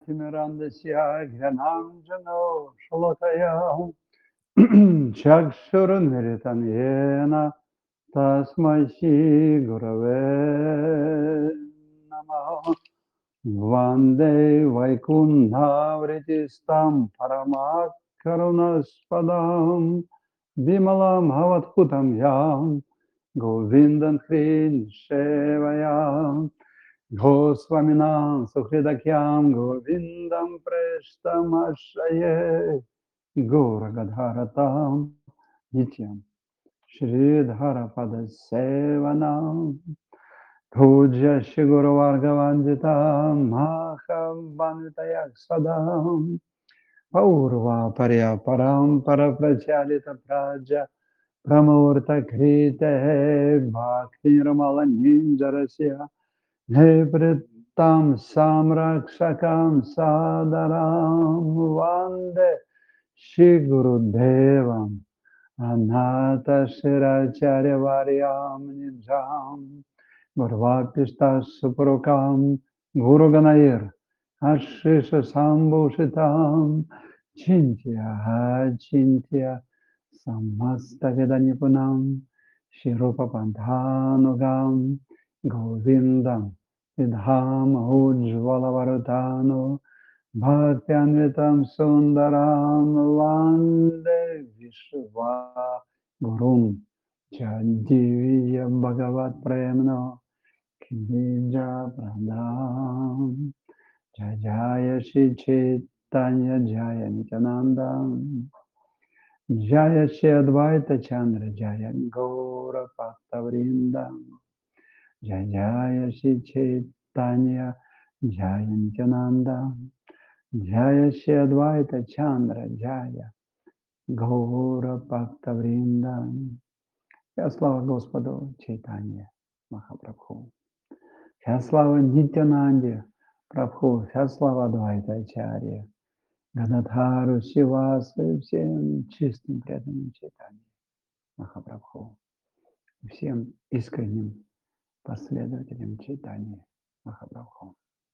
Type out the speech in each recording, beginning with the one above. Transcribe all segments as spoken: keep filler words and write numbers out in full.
Jnanatimirandasya Gyananjano Shalakaya Chakshurunmiritam Yena Tasmai Shri Gurave Namaha Vande Vaikunhavritistam Paramakkarunaspadam Vimalam Havatkutam Yam Govindan Hrin Shevayam Gosvaminam Sukhridakyam Govindam Preshtam Ashaye Gauragadharatam Nityam Shridhara Padasevanam Puja Shiguru Vargavanditam Maham Vanitayak Sadam Paurva Parya Param Paraprachalita Praja Pramurta Krite Bhakti Ramala Ninjarasya Nevrittam Samrakshakam Sadaram Vande Shri Guru Devam Anata Shiracharya Varyam Nidham Gurvapishta Suprokam Guru Ganair Ashisha Sambhushitam Chintya Chintya Samasta Vedanipunam Shirupa Panthanugam Govindam Vidham Ujjvalavaratano Bhaktyamritam Sundaram Vande Vishva Gurum Jadiviya Bhagavat Premno Kinija Pradam Jaya Shri Chaitanya Jaya Nityananda Jaya Shri Advaita Chandra Jaya Gaura Bhakta Vrinda Jaya Jaya Shri Chaitanya Jaya Nityananda Jaya Shri Advaita Chandra Jaya Gaura Bhakta Vrinda. Вся слава Господу Чайтанье Махапрабху. Вся слава Нитянанде Прабху. Вся слава Адвайта Ачарье Гададхару Шивасу, всем чистым преданным Чайтанье Махапрабху. Всем искренним последователям Чайтаньи Махапрабху.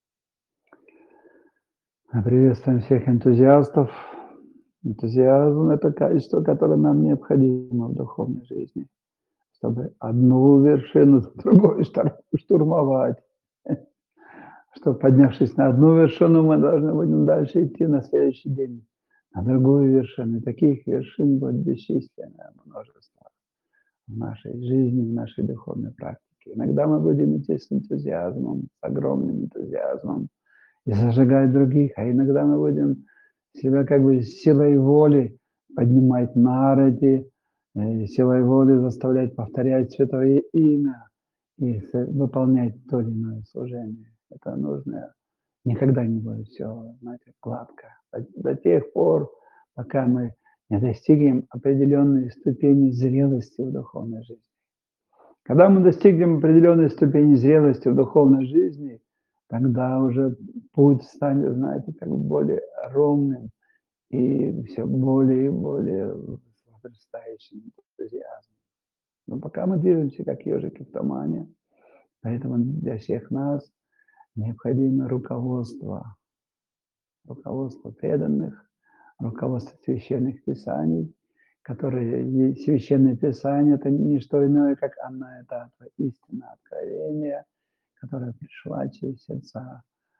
Приветствуем всех энтузиастов. Энтузиазм – это качество, которое нам необходимо в духовной жизни, чтобы одну вершину за другой штурмовать. Что, поднявшись на одну вершину, мы должны будем дальше идти на следующий день на другую вершину. И таких вершин будет бесчисленное множество в нашей жизни, в нашей духовной практике. Иногда мы будем идти с энтузиазмом, с огромным энтузиазмом и зажигать других, а иногда мы будем себя как бы силой воли поднимать на арати, силой воли заставлять повторять святое имя и выполнять то или иное служение. Это нужно. Никогда не будет все, знаете, гладко. До тех пор, пока мы не достигнем определенной ступени зрелости в духовной жизни. Когда мы достигнем определенной ступени зрелости в духовной жизни, тогда уже путь станет, знаете, как бы более ровным и все более и более возрастающим энтузиазмом. Но пока мы движемся как ежики в тумане, поэтому для всех нас необходимо руководство, руководство преданных, руководство священных писаний, которые священные писания – это не что иное, как Анна Татва, истина откровения, которая пришла через сердца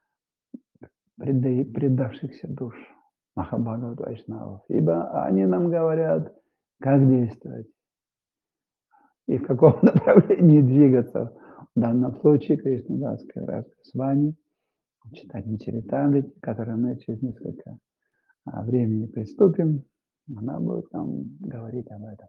предавшихся душ Махабхагават Вайшнавов. Ибо они нам говорят, как действовать и в каком направлении двигаться. В данном случае Кришнадас Кавирaj Госвами, читать Чаритамрити, который мы через несколько времени приступим, она будет нам говорить об этом.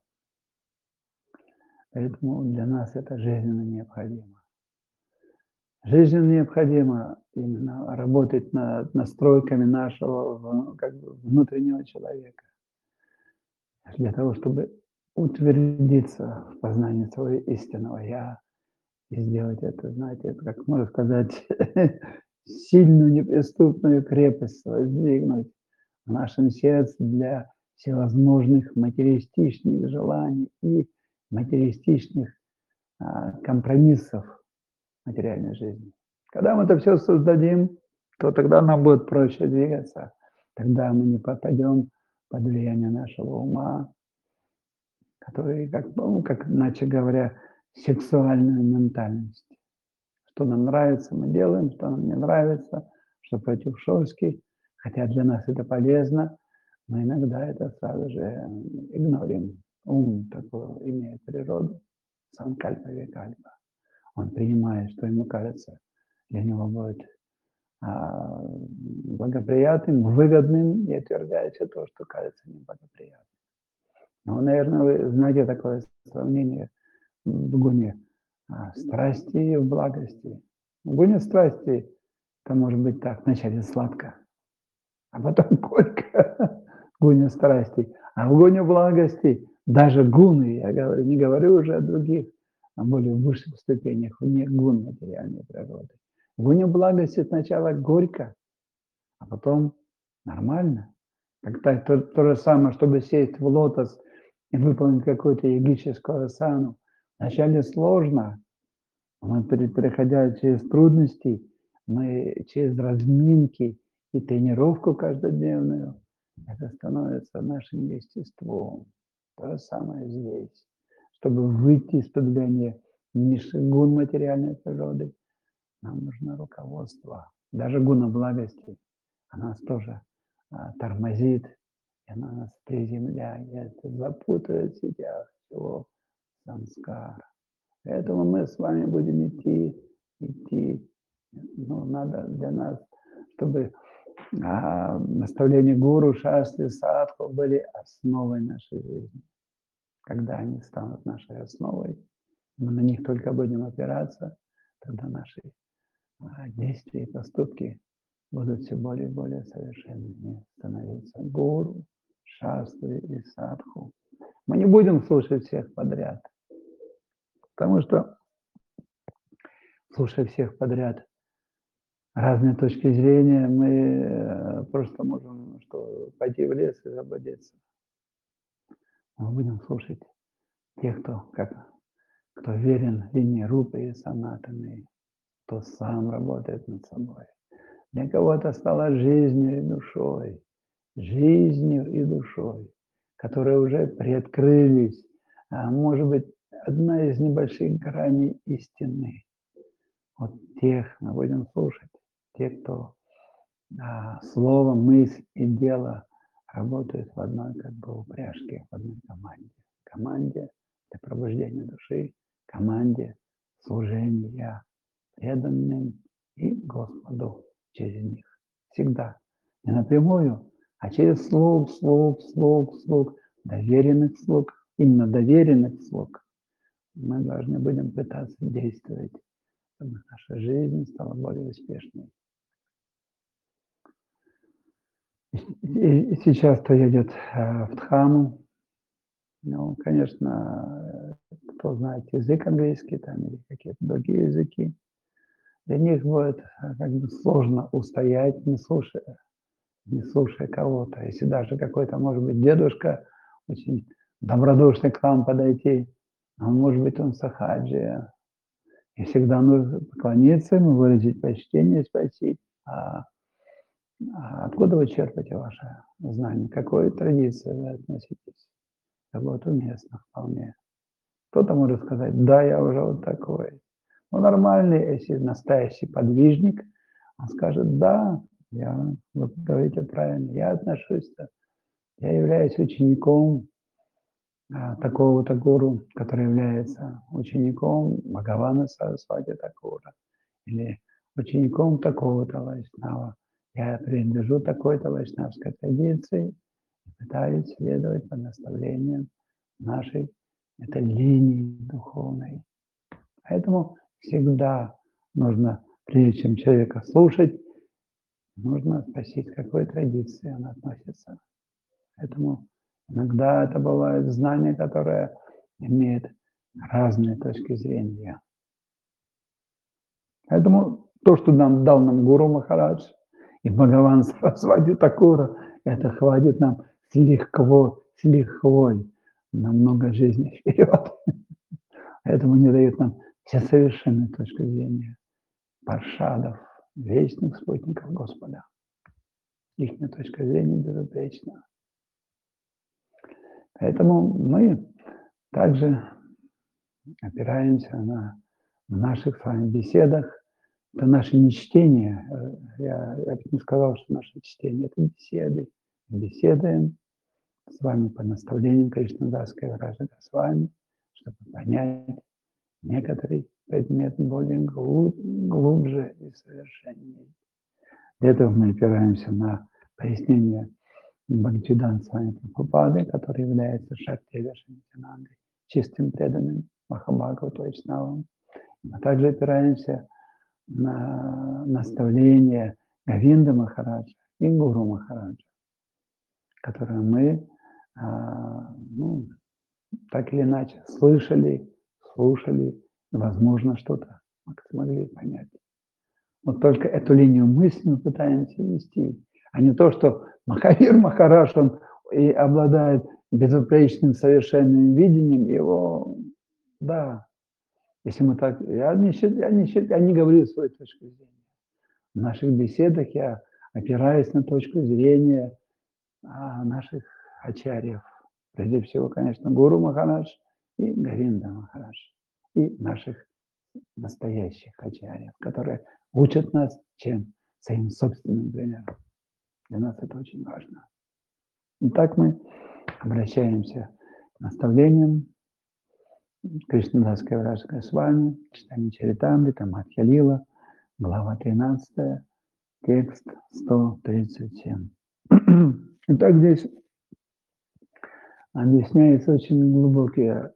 Поэтому для нас это жизненно необходимо. Жизненно необходимо именно работать над настройками нашего как бы, внутреннего человека для того, чтобы утвердиться в познании своего истинного «Я» и сделать это, знаете, это, как можно сказать, сильную неприступную крепость воздвигнуть в нашем сердце для всевозможных материалистичных желаний и материалистичных а, компромиссов материальной жизни. Когда мы это все создадим, то тогда нам будет проще двигаться. Тогда мы не попадем под влияние нашего ума, который, как, ну, как, иначе говоря, сексуальную ментальность. Что нам нравится, мы делаем, что нам не нравится, что против шорстки, хотя для нас это полезно, но иногда это сразу же игнорим. Ум такой имеет природу, санкальпа викальпа. Он принимает, что ему кажется, для него будет а, благоприятным, выгодным, и отвергает все то, что кажется неблагоприятным. Ну, наверное, вы знаете такое сравнение в гуне а, страсти и в благости. В гуне страсти это может быть так, вначале сладко, а потом горько, гуне страсти. А в гуне благости даже гуны, я говорю, не говорю уже о других, а более высших ступенях, вне гун материальной природы. В гуне благости сначала горько, а потом нормально. Когда то, то же самое, чтобы сесть в лотос и выполнить какую-то йогическую асану, вначале сложно, мы, переходя через трудности, мы через разминки и тренировку каждодневную, это становится нашим естеством. То же самое здесь. Чтобы выйти из-под влияния низших гун материальной природы, нам нужно руководство. Даже гуна благости, она нас тоже а, тормозит, и она нас приземляет, запутывает в сетях всего самскара. Поэтому мы с вами будем идти, идти. Ну, надо для нас, чтобы а, наставления гуру, шастры, садху были основой нашей жизни. Когда они станут нашей основой, мы на них только будем опираться, тогда наши а, действия и поступки будут все более и более совершенными становиться. Гуру, шастры и садху. Мы не будем слушать всех подряд, потому что, слушая всех подряд, разные точки зрения, мы просто можем что, пойти в лес и заблудиться. Мы будем слушать тех, кто, как, кто верен линии Рупы и Санатаны, кто сам работает над собой. Для кого-то стало жизнью и душой, жизнью и душой, которые уже приоткрылись, а может быть, одна из небольших граней истины. Вот тех мы будем слушать, те, кто а, слово, мысль и дело работают в одной как бы упряжке, в одной команде. Команде для пробуждения души, команде служения преданным и Господу через них. Всегда. Не напрямую, а через слуг, слуг, слуг, слуг, доверенных слуг, именно доверенных слуг. Мы должны будем пытаться действовать, чтобы наша жизнь стала более успешной. И сейчас-то едет в Дхаму. Ну, конечно, кто знает язык английский там или какие-то другие языки, для них будет как бы сложно устоять, не слушая, не слушая кого-то. Если даже какой-то, может быть, дедушка очень добродушный к вам подойти, а может быть, он сахаджи. И всегда нужно поклониться ему, выразить почтение, спросить, а А откуда вы черпаете ваше знание? К какой традиции вы относитесь? Это будет уместно вполне. Кто-то может сказать, да, я уже вот такой. Но нормальный, если настоящий подвижник, он скажет, да, я, вы говорите правильно, я отношусь, я являюсь учеником а, такого-то гуру, который является учеником Бхагавана Сарасвати Такура или учеником такого-то вайшнава. Я принадлежу такой-то вайшнавской традиции и пытаюсь следовать по наставлениям нашей этой линии духовной. Поэтому всегда нужно, прежде чем человека слушать, нужно спросить, к какой традиции он относится. Поэтому иногда это бывает знание, которое имеет разные точки зрения. Поэтому то, что нам дал нам Гуру Махарадж и Бхагаван Сарасвати Такура, это хватит нам с лихвой, с лихвой на много жизней вперед. Поэтому не дают нам все совершенные точки зрения паршадов, вечных спутников Господа. Их точка зрения безупречна. Поэтому мы также опираемся на в наших с вами беседах. Это наше не чтение. Я, я бы не сказал, что наше чтение – это беседы. Беседуем с вами по наставлениям Кришнадасской Враджа Госвами, чтобы понять некоторый предмет более глуб, глубже и совершеннее. Для этого мы опираемся на пояснение Бхактивиданта Свами Прабхупады, который является Шакти Вешанитянандой, чистым преданным Махабхагавату Вайшнавам. Мы также опираемся на наставление Говинда Махараджа и Гуру Махараджа, которые мы, ну, так или иначе слышали, слушали, и, возможно, что-то смогли понять. Вот только эту линию мысли мы пытаемся вести, а не то, что Махавир Махарадж, он и обладает безупречным совершенным видением, его, да, если мы так, я не, я не, я не говорю свою точку зрения. В наших беседах я опираюсь на точку зрения наших ачарьев. Прежде всего, конечно, Гуру Махарадж и Говинда Махарадж. И наших настоящих ачарьев, которые учат нас чем? Своим собственным примером. Для нас это очень важно. Итак, мы обращаемся к наставлениям Кришнадасской Враджа Госвами, читание Чаритамрита, Мадхья Лила, глава тринадцатая, текст сто тридцать семь. Итак, здесь объясняются очень глубокие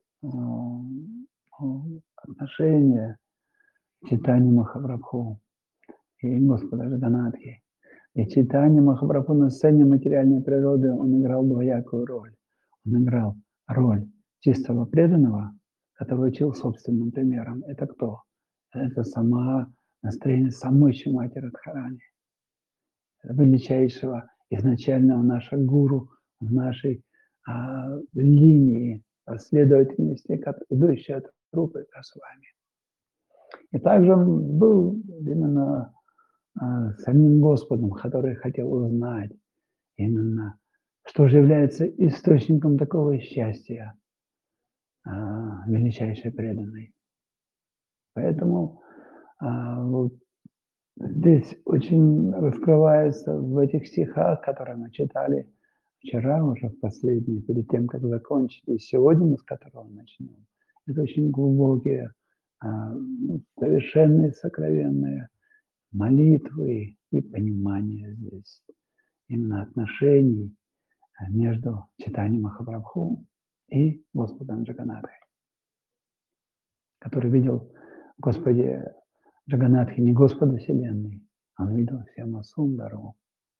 отношения Чайтаньи Махапрабху и Господа Джаганатхи. И Чайтанья Махапрабху на сцене материальной природы он играл двоякую роль. Он играл роль чистого преданного, который учил собственным примером. Это кто? Это сама настроение самой Шримати Радхарани, величайшего изначального нашего гуру в нашей а, линии последовательности, идущей от Рупы Госвами. И также он был именно а, самим Господом, который хотел узнать именно, что же является источником такого счастья а, величайшей преданной. Поэтому а, вот здесь очень раскрывается в этих стихах, которые мы читали вчера уже в последний, перед тем, как закончить, и сегодня мы с которого начнем. Это очень глубокие, совершенные, сокровенные молитвы и понимание здесь именно отношений между Чайтаньей Махапрабху и Господом Джаганатхой, который видел в Господе Джаганатхи не Господа Вселенной, а он видел Сьяма Сундару.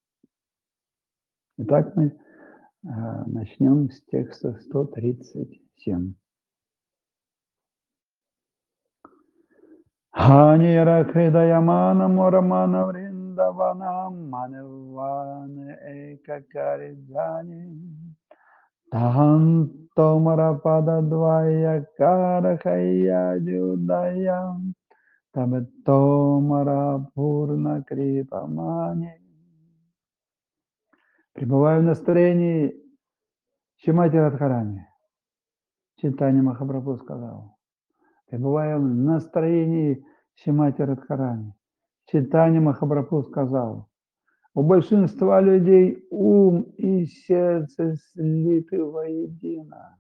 Итак, мы э, начнем с текста сто тридцать семь. Ханира Хридаямана Мурамана Вриндаванам Манавана Экакариджани Тахантомарапада Двая Карахая Джудаям Табатомара Пурна Крипамани. Пребывая в настроении Шримати Радхарани, Чайтанья Махапрабху сказал, пребывая в настроении Шримати Радхарани, Чайтанья Махапрабху сказал, у большинства людей ум и сердце слиты воедино.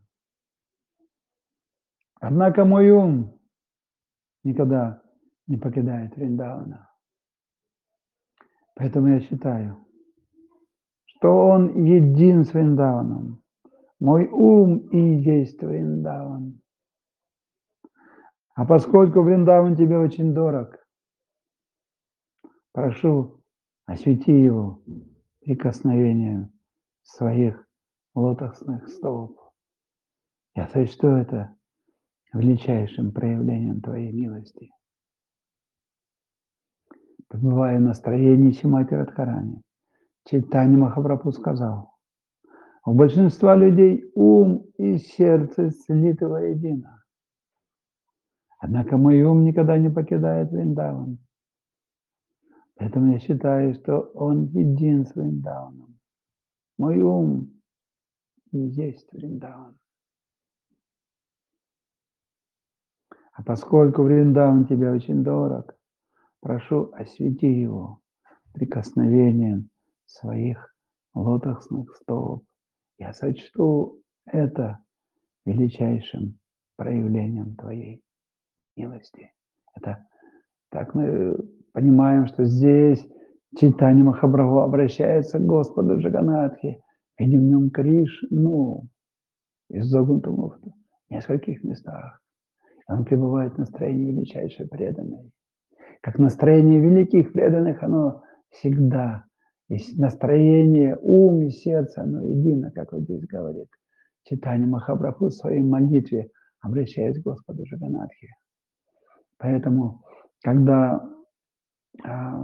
Однако мой ум никогда не покидает Вриндавана. Поэтому я считаю, что он един с Вриндаваном. Мой ум и есть Вриндаван. А поскольку Вриндаван тебе очень дорог, прошу, освети его прикосновением своих лотосных стоп. Я сочту это величайшим проявлением твоей милости. Пребывая в настроении Шримати Радхарани, Чайтанья Махапрабху сказал, у большинства людей ум и сердце слиты воедино. Однако мой ум никогда не покидает Вриндаван. Поэтому я считаю, что он един с Вриндаваном. Мой ум и есть Вриндаван. А поскольку Вриндаван тебе очень дорог, прошу, освети его прикосновением своих лотосных стоп. Я сочту это величайшим проявлением Твоей милости. Это так мы понимаем, что здесь Чайтанья Махапрабху обращается к Господу Джаганнатхе, видим в нем Кришну из Зогунтамуфта в нескольких местах. Он пребывает в настроении величайшей преданной. Как настроение великих преданных, оно всегда есть настроение, ум и сердце, оно едино, как вот здесь говорит Чайтанья Махапрабху в своей молитве, обращаясь к Господу Джаганнатхе. Поэтому, когда а,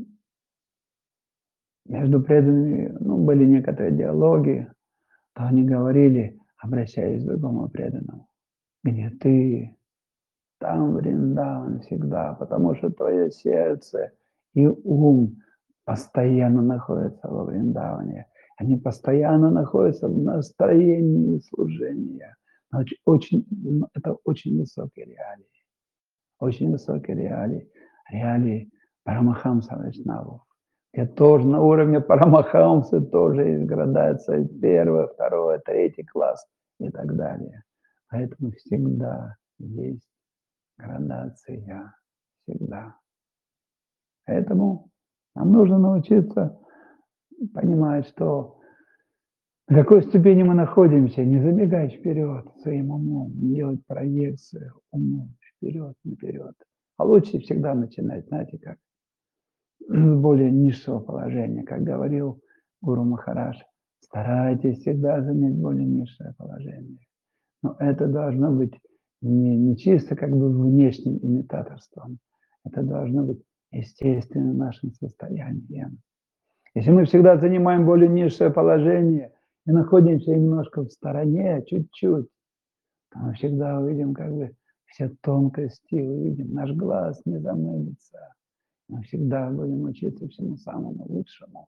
между преданными ну, были некоторые диалоги, то они говорили, обращаясь к другому преданному, где ты, там Вриндаван всегда, потому что твое сердце и ум постоянно находятся во Вриндаване. Они постоянно находятся в настроении служения. Очень, очень, это очень высокие реалии. Очень высокие реалии. Реалии Парамахамса Вайшнавов. Я тоже на уровне Парамахамсы тоже есть градация первый, второй, третий класс и так далее. Поэтому всегда есть градация. Всегда. Поэтому нам нужно научиться понимать, что на какой ступени мы находимся, не забегать вперед своим умом, не делать проекцию умом вперед, наперед. А лучше всегда начинать, знаете, как с более низшего положения, как говорил Гуру Махарадж, старайтесь всегда занять более низшее положение. Но это должно быть не, не чисто как бы внешним имитаторством, это должно быть естественным нашим состоянием. Если мы всегда занимаем более низшее положение и находимся немножко в стороне, чуть-чуть, то мы всегда увидим как бы все тонкости, увидим, наш глаз не замылится. Мы всегда будем учиться всему самому лучшему.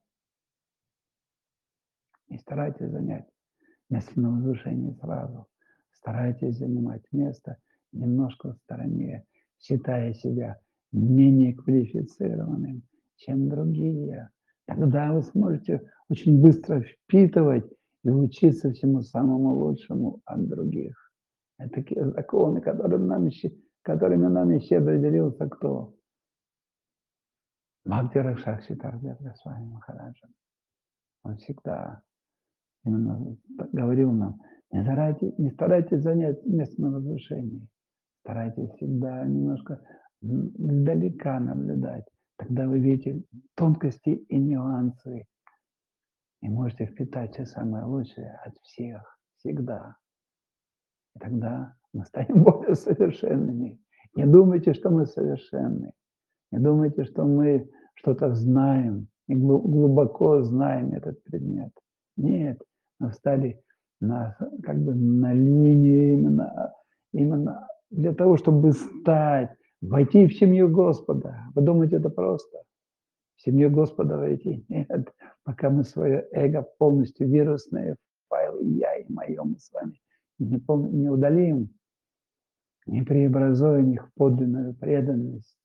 Не старайтесь занять место на возвышении сразу. Старайтесь занимать место немножко в стороне, считая себя менее квалифицированным, чем другие. Тогда вы сможете очень быстро впитывать и учиться всему самому лучшему от других. Это такие законы, которыми нам, которыми нам щедро делился кто? Бхакти Ракшакши Тардев Госвами Махараджа. Он всегда именно говорил нам, не старайтесь, не старайтесь занять место на возвышении, старайтесь всегда немножко издалека наблюдать. Тогда вы видите тонкости и нюансы, и можете впитать все самое лучшее от всех, всегда. И тогда мы станем более совершенными. Не думайте, что мы совершенны. Не думайте, что мы что-то знаем и глубоко знаем этот предмет. Нет, мы встали на, как бы на линию именно, именно для того, чтобы стать, войти в семью Господа. Вы думаете, это просто? В семью Господа войти? Нет. Пока мы свое эго полностью вирусные файлы «я» и «моё» мы с вами не, пол, не удалим, не преобразуем их в подлинную преданность,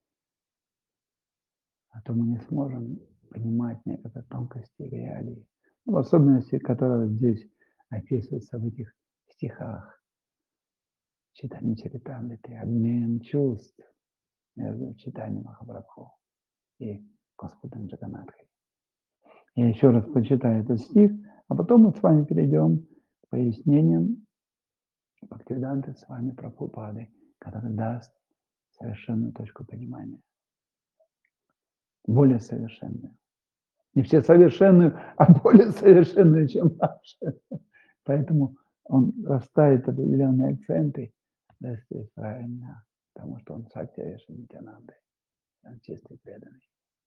а то мы не сможем понимать некоторые тонкости и реалии, ну, в особенности, которые здесь описываются в этих стихах. Читание Чаритамриты, обмен чувств между читанием Махапрабху и Господом Джаганнатхой. Я еще раз прочитаю этот стих, а потом мы с вами перейдем к пояснениям Бхактивиданты с вами Прабхупады, который даст совершенную точку понимания. Более совершенную. Не все совершенную, а более совершенную, чем наши. Поэтому он расставит определенные акценты, да, здесь правильно, потому что он Сактивеша Нитянанды, он чистый преданный.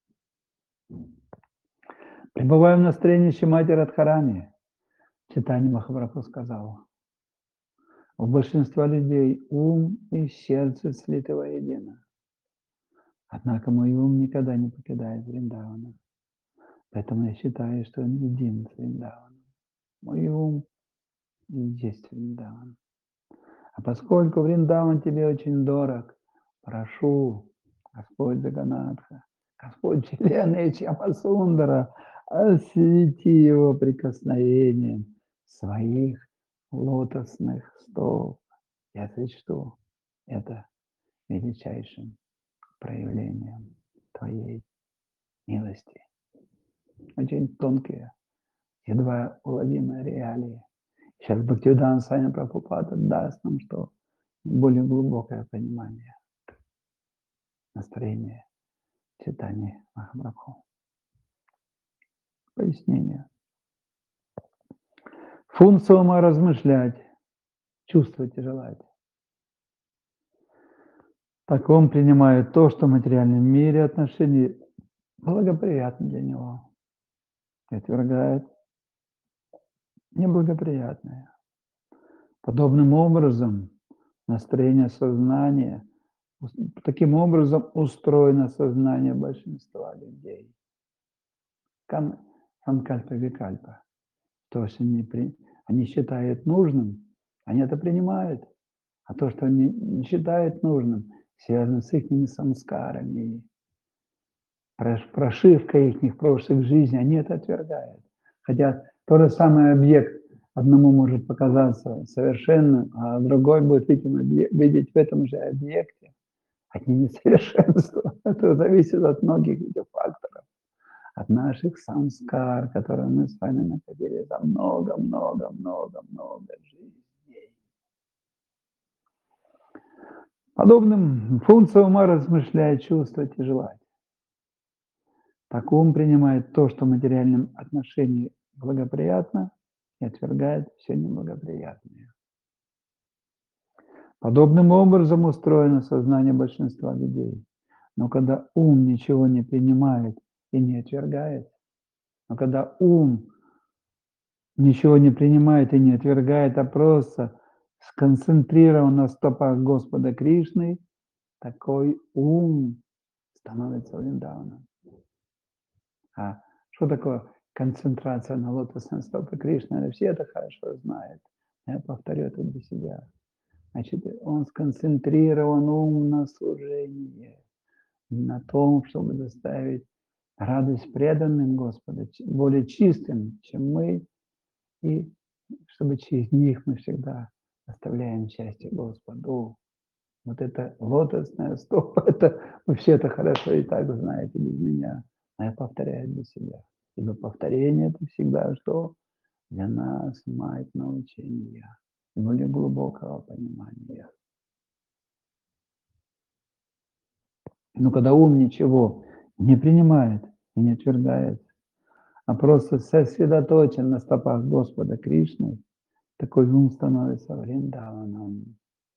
Пребывая в настроении Шримати Радхарани, Чайтанья Махапрабху сказал, у большинства людей ум и сердце слиты воедино. Однако мой ум никогда не покидает Вриндавана. Поэтому я считаю, что он един с Вриндаваном. Мой ум и есть Вриндаван. А поскольку Вриндаван тебе очень дорог, прошу, Господь Джаганатха, Господь Вселенной Чамасундара, освети его прикосновением своих лотосных стоп. Я сочту это величайшим проявлением Твоей милости. Очень тонкие, едва уловимые реалии. Сейчас Бхактивиданта Свами Прабхупада даст нам что более глубокое понимание настроения читания Махапрабху. Пояснение. Функция ума размышлять, чувствовать и желать. Так он принимает то, что в материальном мире отношения благоприятны для него, и отвергает неблагоприятное. Подобным образом настроение сознания, таким образом устроено сознание большинства людей. Санкальпа викальпа. То, что они, при... они считают нужным, они это принимают. А то, что они не считают нужным, связано с их самскарами, прошивкой их прошлых жизней, они это отвергают. Хотя тот же самый объект одному может показаться совершенным, а другой будет видеть в этом же объекте одни несовершенства. Это зависит от многих факторов. От наших самскар, которые мы с вами накопили за много-много-много-много жизней. Подобным функциям ума размышляет, чувствовать и желать. Так ум принимает то, что в материальном отношении благоприятно, и отвергает все неблагоприятное. Подобным образом устроено сознание большинства людей. Но когда ум ничего не принимает и не отвергает, но когда ум ничего не принимает и не отвергает, а просто сконцентрирован на стопах Господа Кришны, такой ум становится Вриндаваном. А что такое концентрация на лотосной стопе Кришны? Все это хорошо знают. Я повторю это для себя. Значит, он сконцентрирован ум на служении, на том, чтобы доставить радость преданным Господу, более чистым, чем мы, и чтобы через них мы всегда оставляем счастье Господу. Вот это лотосная стопа, это вы все это хорошо и так знаете без меня. А я повторяю для себя. Ибо повторение это всегда что? Для нас мать научения, более глубокого понимания. Но когда ум ничего не принимает и не отвергает, а просто сосредоточен на стопах Господа Кришны, такой ум становится Вриндаваном.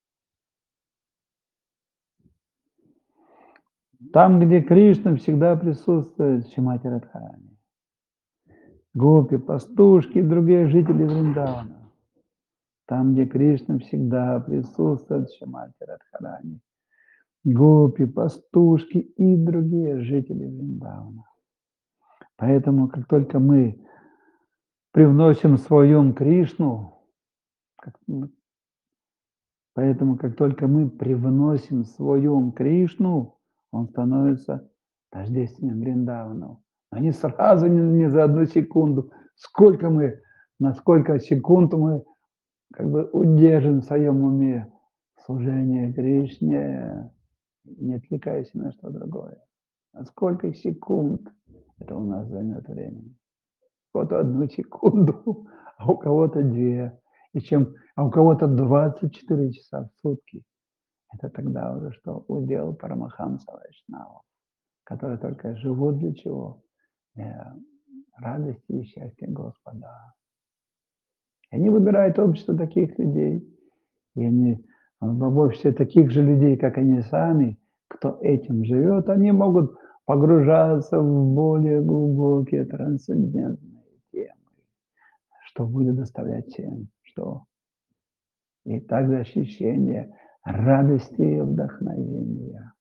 Там, где Кришна, всегда присутствует Шримати Радхарани. Гопи, пастушки и другие жители Вриндавана. Там, где Кришна, всегда присутствует Шримати Радхарани. Гопи, пастушки и другие жители Вриндавана. Поэтому, как только мы привносим в свой ум Кришну, как, поэтому, как только мы привносим в свой ум Кришну, он становится тождественным Вриндавану. А не сразу, не, не за одну секунду. Сколько мы, на сколько секунд мы как бы удержим в своем уме служение Кришне, не отвлекаясь на что другое. А сколько секунд это у нас займет времени? У кого-то одну секунду, а у кого-то две, и чем, а у кого-то двадцать четыре часа в сутки. Это тогда уже что удел Парамахамса Вайшнава, которые только живут для чего? Для радости и счастья Господа. И они выбирают общество таких людей, и они в обществе таких же людей, как они сами, кто этим живет, они могут погружаться в более глубокие трансцендентные темы, что будет доставлять всем, что и также ощущение радости и вдохновения. И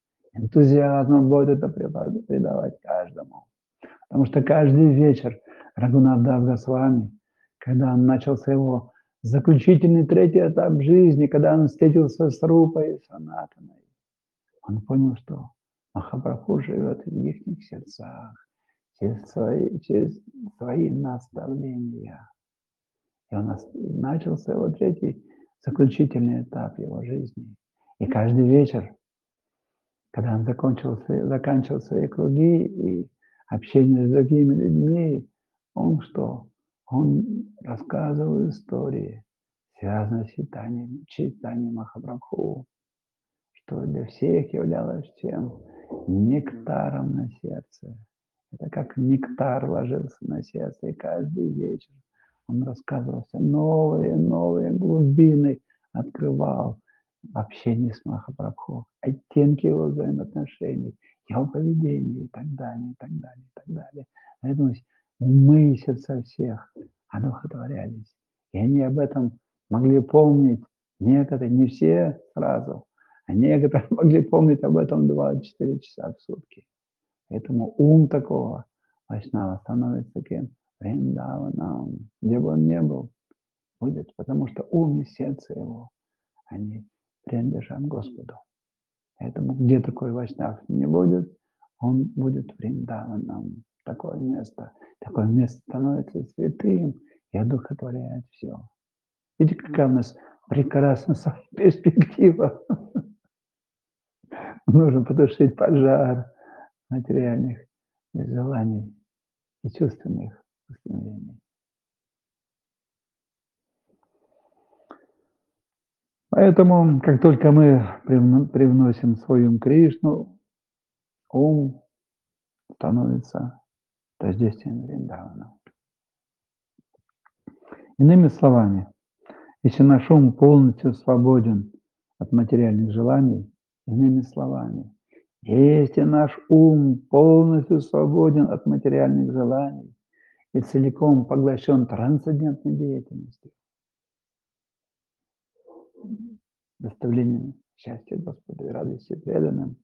энтузиазмом будет это препод придавать каждому. Потому что каждый вечер Рагунатдас Госвами, когда он начал своего заключительный третий этап жизни, когда он встретился с Рупой и Санатаной, он понял, что Махапрабху живет в ихних сердцах через свои, через свои наставления. И он начал его третий заключительный этап его жизни. И каждый вечер, когда он закончил, заканчивал свои круги и общение с другими людьми, он что? Он рассказывал истории, связанные с читанием, читанием Махапрабху, что для всех являлось чем? Нектаром на сердце. Это как нектар ложился на сердце, и каждый вечер он рассказывал все новые, новые глубины, открывал общение с Махапрабху, оттенки его взаимоотношений, его поведения и так далее, и так далее, и так далее. Поэтому умы и сердца всех одухотворялись. И они об этом могли помнить некоторые, не все сразу, а некоторые могли помнить об этом двадцать четыре часа в сутки. Поэтому ум такого вайшнава становится кем? Вриндаваном. Где бы он ни был, будет, потому что ум и сердце его, они принадлежат Господу. Поэтому где такой вайшнав не будет, он будет Вриндаваном. Такое место. Такое место становится святым и одухотворяет все. Видите, какая у нас прекрасная перспектива. Нужно потушить пожар материальных желаний и чувственных устремлений. Поэтому, как только мы привносим свою Кришну, ум становится тождественным Вриндаваном. Иными словами, если наш ум полностью свободен от материальных желаний, иными словами, если наш ум полностью свободен от материальных желаний и целиком поглощен трансцендентной деятельностью, доставлением счастья Господу и радости преданным,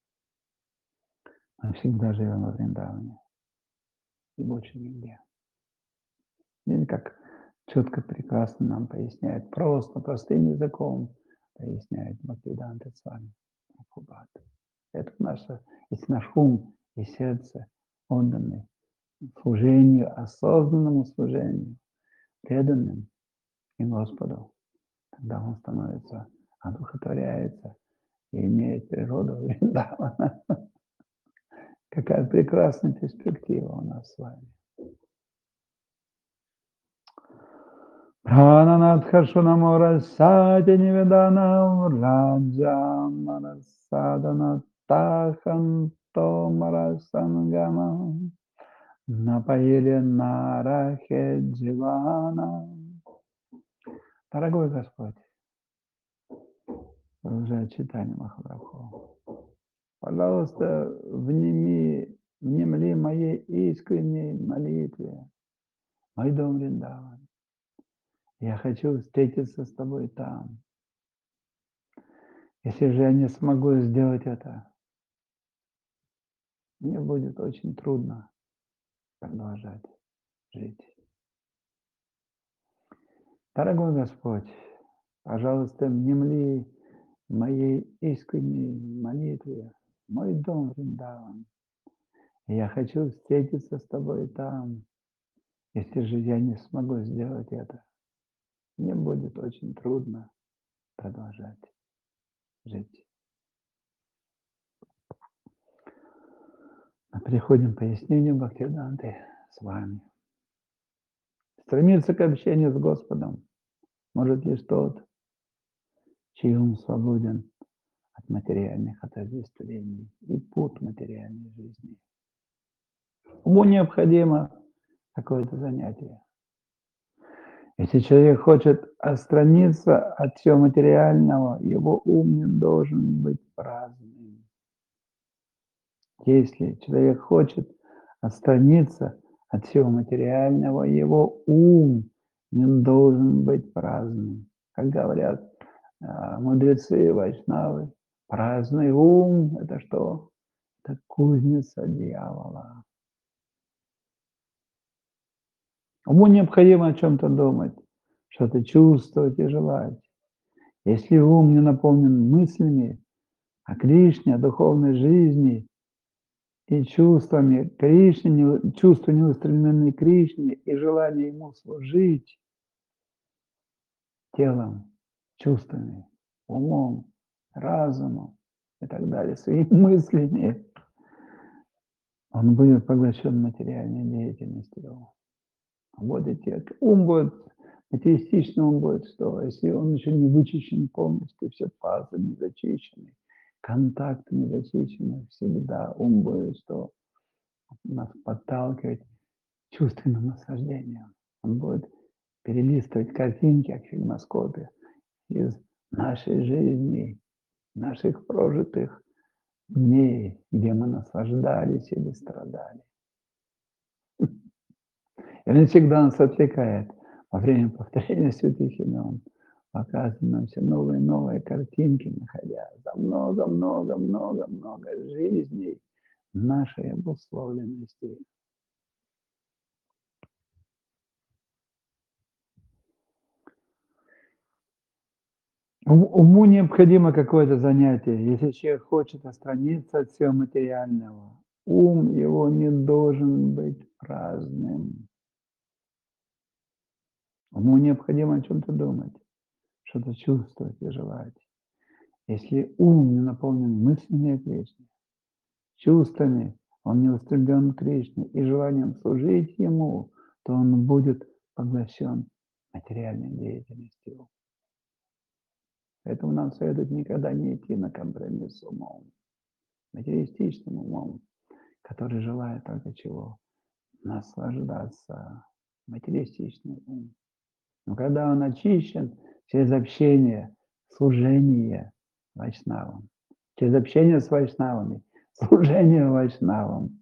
мы всегда живем во Вриндаване и больше нигде. Видите, как четко, прекрасно нам поясняет, просто, простым языком поясняет Бхактивиданта Свами Прабхупад. Это наше, если наш ум и сердце отданы служению, осознанному служению, преданным и Господу, тогда он становится, одухотворяется и имеет природу Вриндавана. Какая прекрасная перспектива у нас с вами. Прананатхаршунам расати невиданам раджам марасадана таханто марасангамам напоили нарахе дживана. Дорогой Господь, продолжает читание Махапрабху, пожалуйста, внеми, внемли моей искренней молитве, мой дом Вриндаван. Я хочу встретиться с тобой там. Если же я не смогу сделать это, мне будет очень трудно продолжать жить. Дорогой Господь, пожалуйста, внемли моей искренней молитве, мой дом Вриндаван. Я хочу встретиться с тобой там. Если же я не смогу сделать это, мне будет очень трудно продолжать жить. Мы переходим к пояснению Бхактивиданты с вами. Стремиться к общению с Господом может лишь тот, чей ум свободен от материальных отождествлений и пут материальной жизни. Уму необходимо какое-то занятие. Если человек хочет отстраниться от всего материального, его ум не должен быть праздным. Если человек хочет отстраниться от всего материального, его ум не должен быть праздным. Как говорят мудрецы, вайшнавы, Праздный ум — это что? Это кузница дьявола. Уму необходимо о чем-то думать, что-то чувствовать и желать. Если ум не наполнен мыслями о Кришне, о духовной жизни и чувствами Кришне, не чувства, не устремлены к Кришне, и желание Ему служить телом, чувствами, умом, разумом и так далее, своими мыслями, он будет поглощен материальной деятельностью. Вот эти ум будет, атеистичный ум будет что? Если он еще не вычищен полностью, все пазлы не зачищены, контакты не зачищены, всегда ум будет что? Нас подталкивать к чувственным наслаждениям. Он будет перелистывать картинки, как в фильмоскопе, из нашей жизни, наших прожитых дней, где мы наслаждались или страдали. И он всегда нас отвлекает. Во время повторения святых имен показывает нам все новые и новые картинки, находя за много-много-много-много жизней нашей обусловленности. Ум уму необходимо какое-то занятие. Если человек хочет отстраниться от всего материального, ум его не должен быть праздным. Ему необходимо о чем-то думать, что-то чувствовать и желать. Если ум не наполнен мыслями о Кришне, чувствами, он не устремлен к Кришне и желанием служить Ему, то он будет поглощен материальной деятельностью. Поэтому нам следует никогда не идти на компромисс с умом, материалистичным умом, который желает только чего? Наслаждаться. Материалистичный ум. Но когда он очищен через общение, служение вайшнавам, через общение с вайшнавами, служение вайшнавам,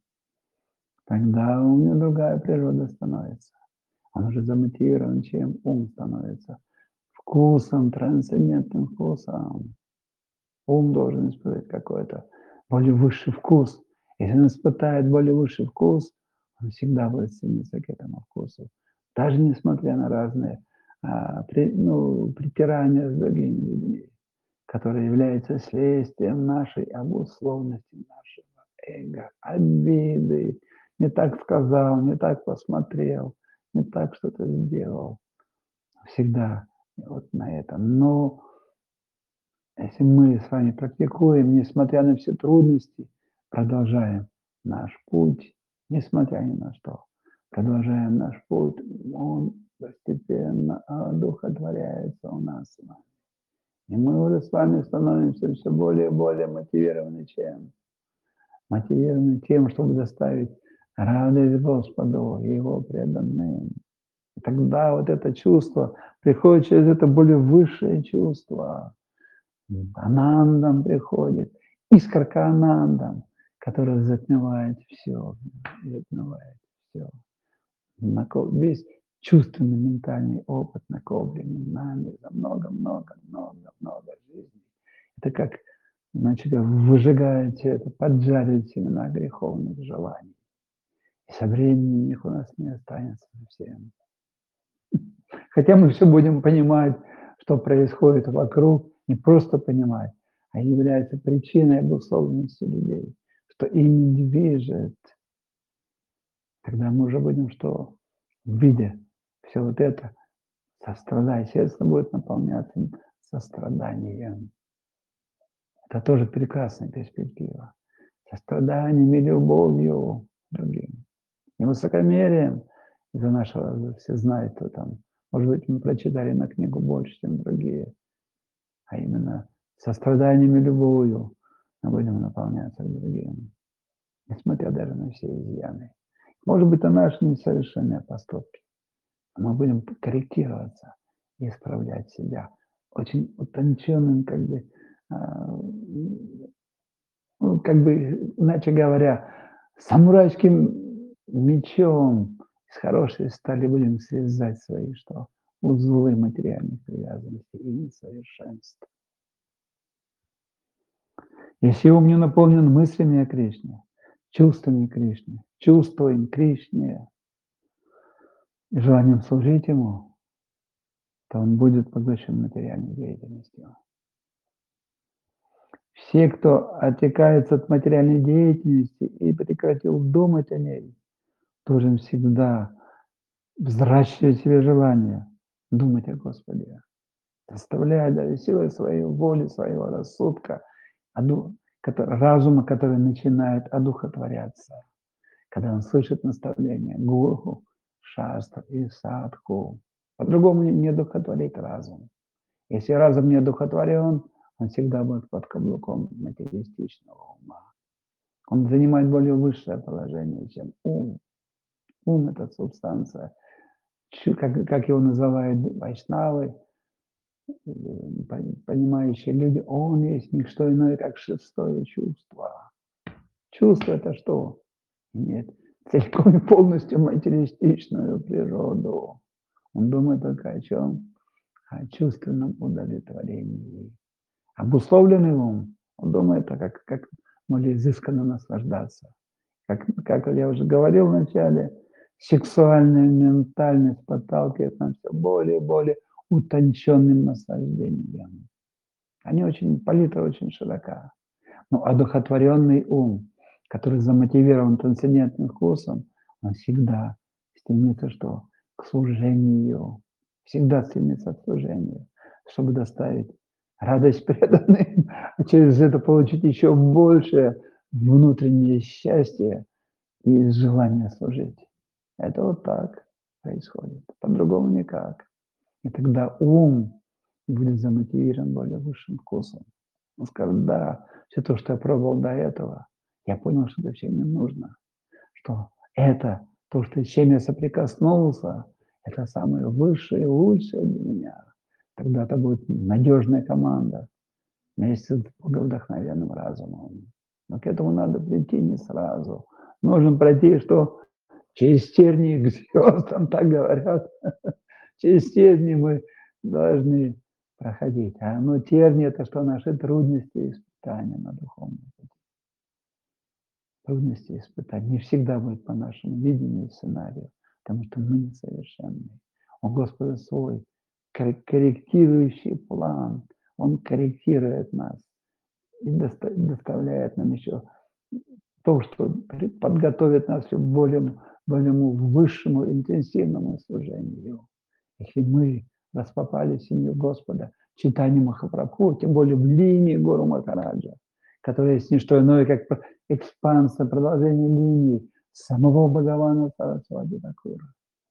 тогда у него другая природа становится. Он уже замотивирован, чем ум становится. Вкусом, трансцендентным вкусом. Ум должен испытать какой-то более высший вкус. Если он испытает более высший вкус, он всегда будет стремиться к этому вкусу. Даже несмотря на разные а, при, ну, притирания с другими людьми, которые являются следствием нашей обусловленности, нашего эго, обиды. Не так сказал, не так посмотрел, не так что-то сделал. Всегда вот на этом. Но если мы с вами практикуем, несмотря на все трудности, продолжаем наш путь, несмотря ни на что, продолжаем наш путь, он постепенно одухотворяется у нас с вами. И мы уже с вами становимся все более и более мотивированы чем? Мотивированы тем, чтобы доставить радость Господу и Его преданным. И тогда вот это чувство приходит через это более высшее чувство. Анандам приходит, искорка анандам, которая затмевает все, затмевает все. Весь чувственный ментальный опыт, накопленный нами за много-много-много-много жизней. Это как, значит, выжигаете это, поджаривает семена греховных желаний. И со временем их у нас не останется совсем. Хотя мы все будем понимать, что происходит вокруг, не просто понимать, а является причиной обусловленности людей, что ими движет. Тогда мы уже будем что? Видя все вот это, сострадать, сердце будет наполняться состраданием. Это тоже прекрасная перспектива. Состраданием и любовью к другим. Не высокомерием из-за нашего, все знают, кто там. Может быть, мы прочитали на книгу больше, чем другие. А именно состраданием и любовью мы будем наполняться к другим. Несмотря даже на все изъяны. Может быть, это наши несовершенные поступки. Мы будем корректироваться и исправлять себя очень утонченным, как бы, ну, как бы, иначе говоря, самурайским мечом с хорошей стали будем связать свои что? Узлы материальных привязанностей и несовершенств. Если ум не наполнен мыслями о Кришне, чувствами Кришне, чувством Кришне и желанием служить Ему, то он будет поглощен материальной деятельностью. Все, кто отвлекается от материальной деятельности и прекратил думать о ней, должен всегда взращивать в себе желание думать о Господе, заставляя даже силой своей воли, своего рассудка, оду- кото- разума, который начинает одухотворяться, когда он слышит наставления гуру, шастру и садху. По-другому не одухотворить разум. Если разум не одухотворен, он всегда будет под каблуком материалистичного ума. Он занимает более высшее положение, чем ум. Ум – это субстанция, как, как его называют вайшнавы, понимающие люди, он есть не что иное, как шестое чувство. Чувство – это что? Имеет целиком и полностью материалистичную природу. Он думает только о чем? О чувственном удовлетворении. Обусловленный ум, он думает, а как, как более изысканно наслаждаться. Как, как я уже говорил вначале, сексуальная ментальность подталкивает нас все более и более утонченным наслаждением. Они очень, палитра очень широка. Но одухотворенный ум, который замотивирован трансцендентным вкусом, он всегда стремится что? К служению. Всегда стремится к служению, чтобы доставить радость преданным, а через это получить еще большее внутреннее счастье и желание служить. Это вот так происходит. По-другому никак. И тогда ум будет замотивирован более высшим вкусом. Он скажет, да, все то, что я пробовал до этого, я понял, что это все не нужно. Что это, то, что, с чем я соприкоснулся, это самое высшее и лучшее для меня. Тогда это будет надежная команда вместе с вдохновенным разумом. Но к этому надо прийти не сразу. Нужно пройти, что через тернии к звездам, так говорят. Через тернии мы должны проходить. А ну, тернии – это что? Наши трудности и испытания на духовном пути. Трудности и испытания не всегда будет по нашему видению и сценарию, потому что мы несовершенны. У Господа свой корректирующий план. Он корректирует нас и доставляет нам еще то, что подготовит нас к более, более высшему интенсивному служению. Если мы распопали в семью Господа, читание Махапрабху, тем более в линии Гуру Махараджа, которая есть не что иное, как экспансия, продолжение линии самого Бхагавана Сарасвати Такура.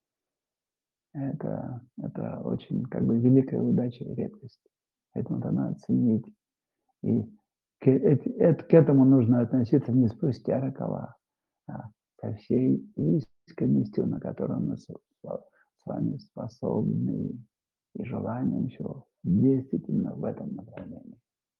Это, это очень как бы великая удача и редкость. Поэтому это надо ценить. И к, это, к этому нужно относиться не спустя рукава, а со всей искренностью, на которую мы с вами способны, и желанием еще действительно в этом направлении.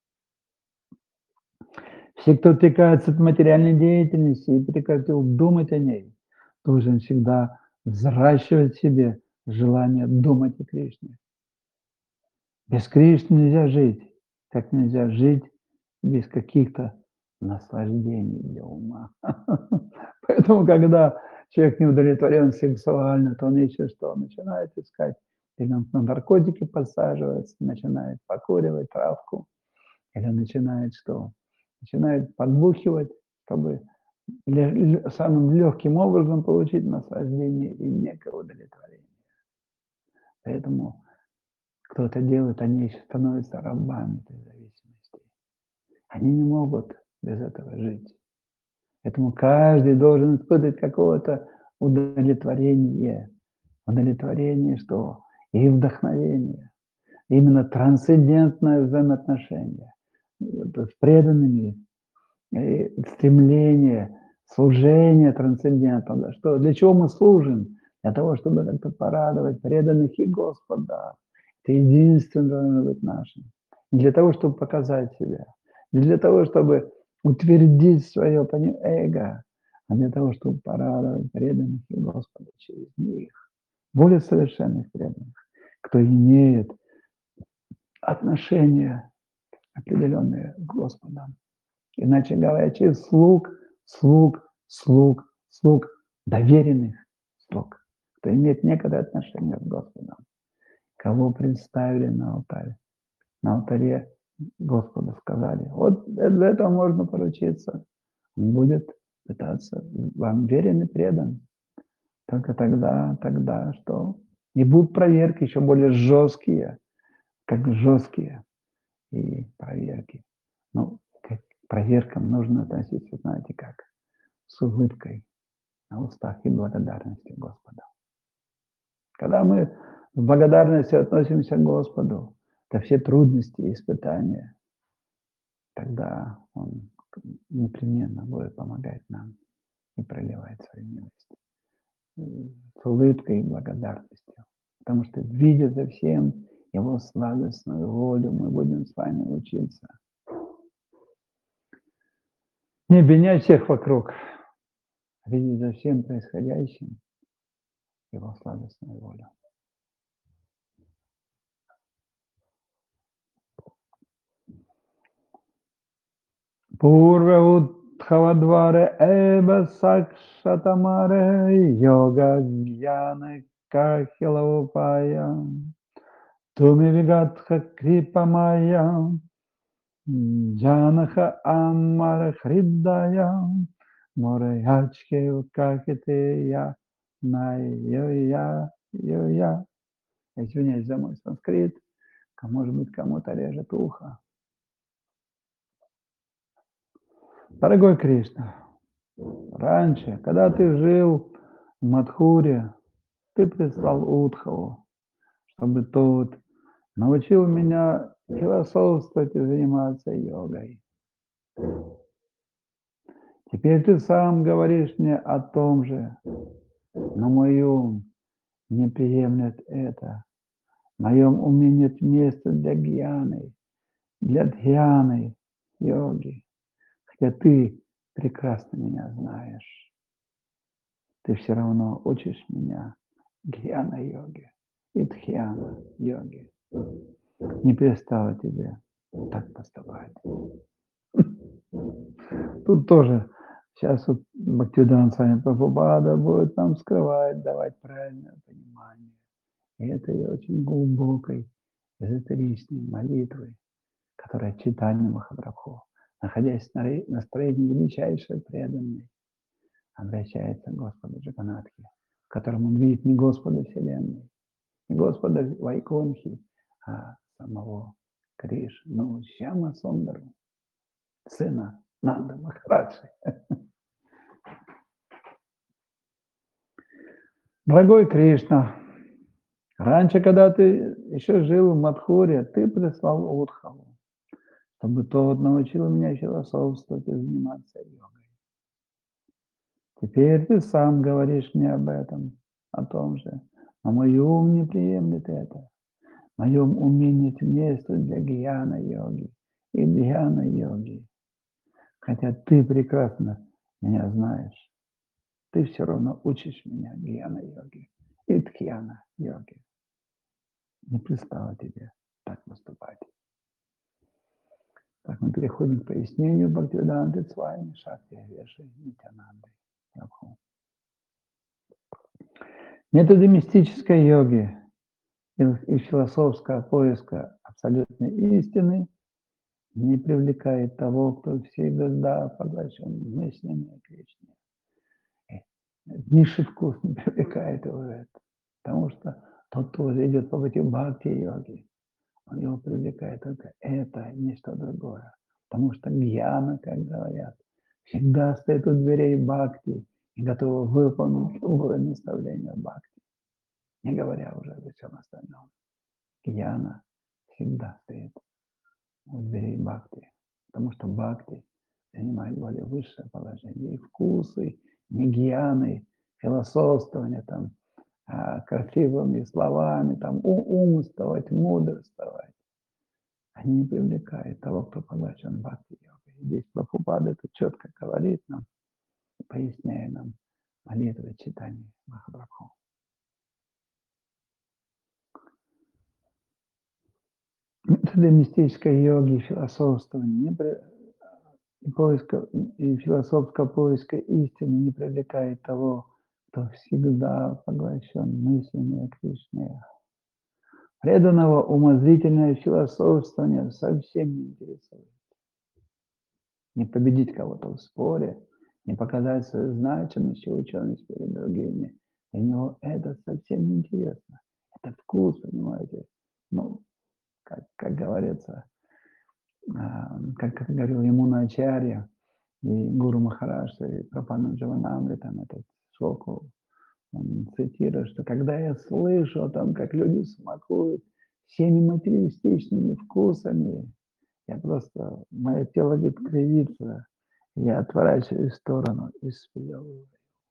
Все, кто отвлекается от материальной деятельности и прекратил думать о ней, должен всегда взращивать в себе желание думать о Кришне. Без Кришны нельзя жить, как нельзя жить без каких-то наслаждений для ума. Поэтому, когда человек не удовлетворен сексуально, то он ищет что? Начинает искать, или он на наркотики подсаживается, начинает покуривать травку, или начинает что? Начинает подбухивать, чтобы самым легким образом получить наслаждение и некое удовлетворение. Поэтому кто это делает, они еще становятся рабами этой зависимости. Они не могут без этого жить. Поэтому каждый должен испытывать какое-то удовлетворение. Удовлетворение что? И вдохновение. Именно трансцендентное взаимоотношение с преданными, и стремление, служение трансцендентного. Что, для чего мы служим? Для того, чтобы как-то порадовать преданных и Господа. Это единственное должно быть нашим. Не для того, чтобы показать себя. Не для того, чтобы утвердить свое эго, а для того, чтобы порадовать преданных и Господа через них. Более совершенных преданных, кто имеет отношения определенные к Господу. Иначе говоря, через слуг, слуг, слуг, слуг, доверенных слуг, кто имеет некоторое отношение с Господом, кого представили на алтарь. На алтаре Господу сказали: вот для этого можно поручиться. Он будет пытаться вам верен и предан. Только тогда, тогда что? И будут проверки еще более жесткие, как жесткие и проверки. Ну, к проверкам нужно относиться, знаете как, с улыбкой на устах и благодарностью Господу. Когда мы с благодарностью относимся к Господу, то все трудности и испытания, тогда Он непременно будет помогать нам и проливать свою милость с улыбкой и благодарностью. Потому что, видя за всем Его сладостную волю, мы будем с вами учиться. Не обвинять всех вокруг, а видеть за всем происходящим Его сладостную волю. Пурва Утхавадваре Эба Сакшатамаре Йога Гьяна Кахилаупая Туми Вигатха Крипамая Джанаха Амара Хриддая Морячке Каките Я Найя Я. Извиняюсь за мой санскрит, может быть, кому-то режет ухо. Дорогой Кришна, раньше, когда ты жил в Мадхуре, ты прислал Удхаву, чтобы тот научил меня философствовать и заниматься йогой. Теперь ты сам говоришь мне о том же, но мой ум не приемлет это. В моем уме нет места для гьяны, для дхьяны, йоги. Хотя ты прекрасно меня знаешь, ты все равно учишь меня гьяна-йоге и дхьяна-йоге. Не перестала тебе так поступать. Тут тоже сейчас вот Бхактивиданта Свами Прабхупада будет нам скрывать, давать правильное понимание. И этой очень глубокой, эзотеричной молитвы, которая читание Махапрабху, находясь в настроении величайшей преданной, обращается к Господу Джаганатхе, в котором он видит не Господа Вселенной, не Господа Вайкунхи, а самого Кришну Шьяма Сундару, сына Нанда Махараджи. Дорогой Кришна, раньше, когда ты еще жил в Мадхуре, ты прислал Удхаву, чтобы тот научил меня философствовать и заниматься йогой. Теперь ты сам говоришь мне об этом, о том же, но мой ум не приемлет это. В моем уме нет места для гьяна-йоги и дхьяна-йоги. Хотя ты прекрасно меня знаешь, ты все равно учишь меня гьяна-йоги и дхьяна-йоги. Не пристало тебе так поступать. Так мы переходим к пояснению Бхактивиданты Свами Шакти Веши Нитянанды Прабху. Методы мистической йоги и философского поиска абсолютной истины не привлекает того, кто всегда поглощен мыслями о Кришне. Низший вкус не привлекает его это, потому что тот, кто уже идет по пути бхакти-йоги, он его привлекает только это, ничто другое. Потому что гьяна, как говорят, всегда стоит у дверей бхакти и готова выполнить любое наставление бхакти, не говоря уже обо всем остальном. Гьяна всегда стоит у дверей бхакти, потому что бхакти занимает более высшее положение. И вкусы, не гьяны, философствование там, а, красивыми словами, там, умствовать, мудрствовать, они не привлекают того, кто поглощен бхакти-йогой. Здесь Прабхупада это четко говорит нам, поясняя нам молитвы читания Махапрабху. Методы мистической йоги и философствования не, при... И поиска, и философского поиска истины не привлекает того, кто всегда поглощен мыслями о Кришне. Преданного умозрительное философствование совсем не интересует. Не победить кого-то в споре, не показать свою значимость и ученость перед другими. Для него это совсем не интересно. Это вкус, понимаете? Ну, как, как говорится, а, как, как говорил ему Ачарья и Гуру Махарадж, и Прабхупада Дживанамри, там этот Шоку, он цитирует, что когда я слышу о том, как люди смакуют всеми материалистичными вкусами, я просто, мое тело будет кривиться, я отворачиваюсь в сторону и сплю.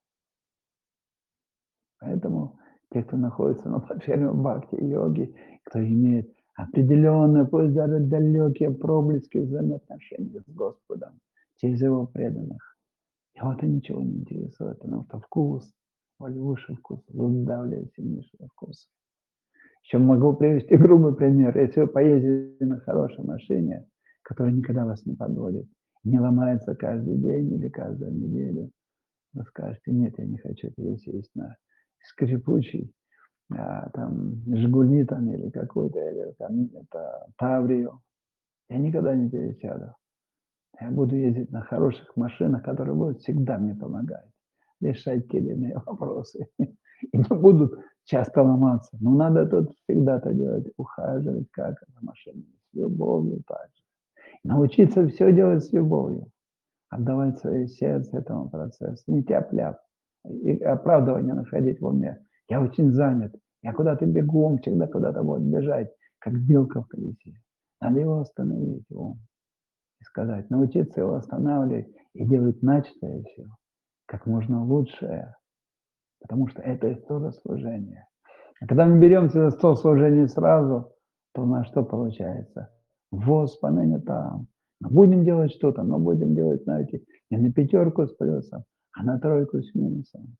Поэтому те, кто находится на платформе бхакти-йоги, кто имеет определенные, пусть даже далекие проблески взаимоотношений с Господом через его преданных, его это ничего не интересует, потому что вкус, более высший вкус, выдавливает сильнейшего вкуса. Еще могу привести грубый пример. Если вы поедете на хорошей машине, которая никогда вас не подводит, не ломается каждый день или каждую неделю, вы скажете: нет, я не хочу пересесть на скрипучий, а, там, «Жигули» там, или какой-то, или там, это, «Таврию». Я никогда не пересяду. Я буду ездить на хороших машинах, которые будут всегда мне помогать решать те или иные вопросы. И не будут часто ломаться. Но надо тут всегда-то делать, ухаживать как за машиной, с любовью также. Научиться все делать с любовью, отдавать свое сердце этому процессу, не тяп-ляп, и оправдывания находить в уме. Я очень занят, я куда-то бегом, всегда куда-то будет бежать, как белка в колесе. Надо его остановить, ум, и сказать, научиться его останавливать и делать начатое все как можно лучшее, потому что это и тоже служение. А когда мы беремся за сто служений сразу, то у нас что получается? Воспоминания там. Мы будем делать что-то, но будем делать, знаете, не на пятерку с плюсом, а на тройку с минусом.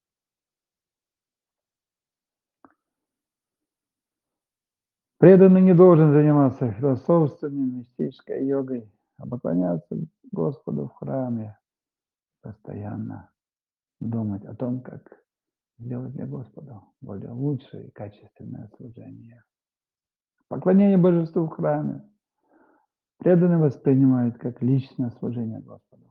Преданный не должен заниматься философствованием, мистической йогой, а поклоняться Господу в храме, постоянно думать о том, как сделать для Господа более лучшее и качественное служение. Поклонение Божеству в храме преданный воспринимает как личное служение Господу.